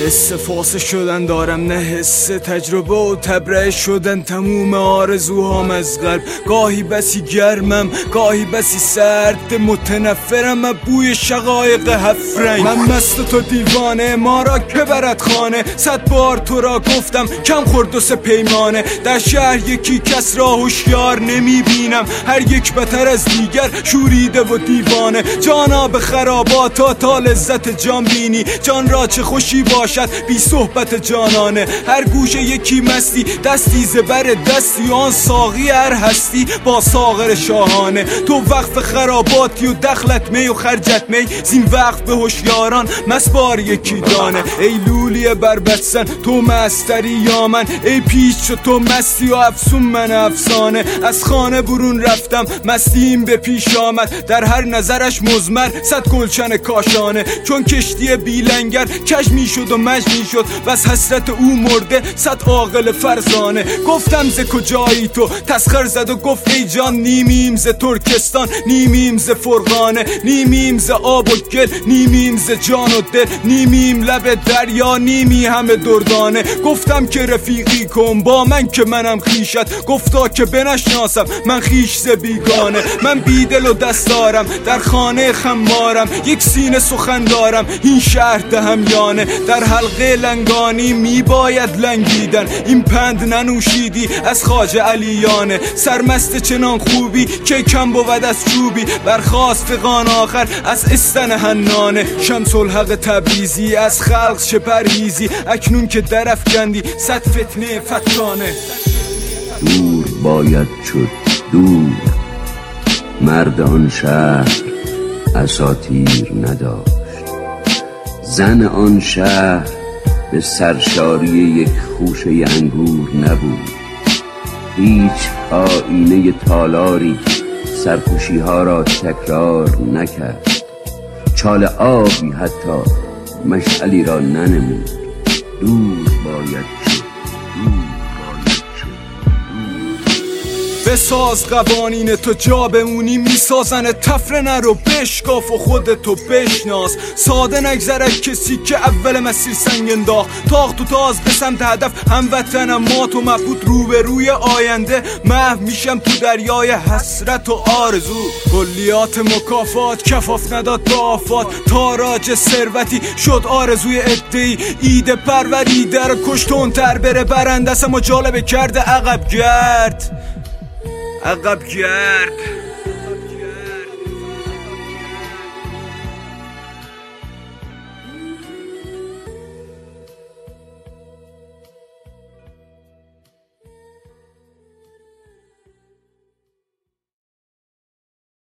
حس فاصله شدن دارم، نه حس تجربه و تبرئه شدن تموم آرزوهام از قلب. گاهی بسی گرمم، گاهی بسی سرد، متنفرم از بوی شقایق هفت رنگ. من مست تو دیوانه، ما را که برد خانه. 100 بار تو را گفتم کم خورد و سه پیمانه. در شهر یکی کس را هوشیار نمیبینم، هر یک بتر از دیگر شوریده و دیوانه. جانا به خرابات تا لذت جان بینی، جان را چه خوشی باشد بی صحبت جانانه. هر گوشه یکی مستی، دستی زبر دستی، آن ساقی هر هستی با ساغر شاهانه. تو وقف خراباتی و دخلت می و خرجت می، زین وقف به هوشیاران مسبار یکی دانه. ای لولی بربتسن تو مستری یا من، ای پیش شو تو مستی و افسون من افسانه. از خانه برون رفتم مستیم به پیش آمد، در هر نظرش مزمر 100 گلشن کاشانه. چون کشتی بیلنگر کج می شد و مج می شد، بس حسرت او مرده 100 عاقل فرزانه. گفتم ز کجایی تو، تسخر زد و گفت ای جان نیمیم ز ترکستان، نیمیم ز فرغانه، نیمیم ز آب و گل، نیمیم ز جان و دل، نیمیم لب دریا، نیمی همه دردانه. گفتم که رفیقی کن با من که منم خیشت، گفتا که بنشناسم من خیش ز بیگانه. من بیدل و دست دارم در خانه خمارم، یک سینه سخن دارم این شهر دهمیانه. در حلقه لنگانی می باید لنگیدن، این پند ننوشیدی از خواجه علیانه. سرمست چنان خوبی که کم بود از چوبی، برخاست فغان آخر از استن حنانه. شمس الحق تبریزی از خلق چه پرهیزی، اکنون که درافکندی 100 فتنه فتانه. دور باید شد دور، مرد آن شهر اساطیر نداشت. زن آن شهر به سرشاری یک خوشه انگور نبود. هیچ آینه تالاری سرپوشی ها را تکرار نکرد. چال آبی حتی مشعلی را ننمود. دور باید شد، دور باید شد. بساز قوانین تو جا بمونی، میسازن تفره نرو بشکاف و خودتو بشناس. ساده نگذرد کسی که اول مسیر سنگ انداخت، تاخت و تاز به سمت هدف هموطنم مات و مبهوت روبروی آینده. محو میشم تو دریای حسرت و آرزو، کلیات مکافات کفاف نداد به آفات. تاراج ثروتی شد آرزوی عده‌ای، ایده پروریده رو کشتون تر بره برندست، اما جالبه کرده عقب گرد.